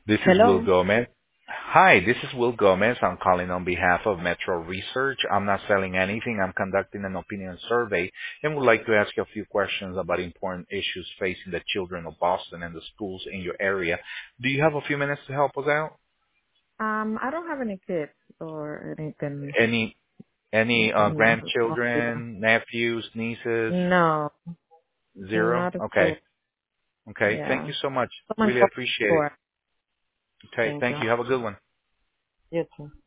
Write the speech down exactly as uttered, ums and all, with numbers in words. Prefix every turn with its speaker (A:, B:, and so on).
A: This is Will
B: Hello.
A: Gomez. Hi, this is Will Gomez. I'm calling on behalf of Metro Research. I'm not selling anything. I'm conducting an opinion survey and would like to ask you a few questions about important issues facing the children of Boston and the schools in your area. Do you have a few minutes to help us out?
B: Um, I don't have any kids or anything.
A: Any any uh,
B: Mm, no,
A: grandchildren, nephews, nieces?
B: no,
A: Zero?
B: not at
A: Okay.
B: all.
A: Okay. Thank
B: Yeah.
A: you so much.
B: Someone
A: Really
B: called
A: appreciate it.
B: before.
A: Okay.
B: Thank you.
A: Thank you. Have a good one.
B: You too.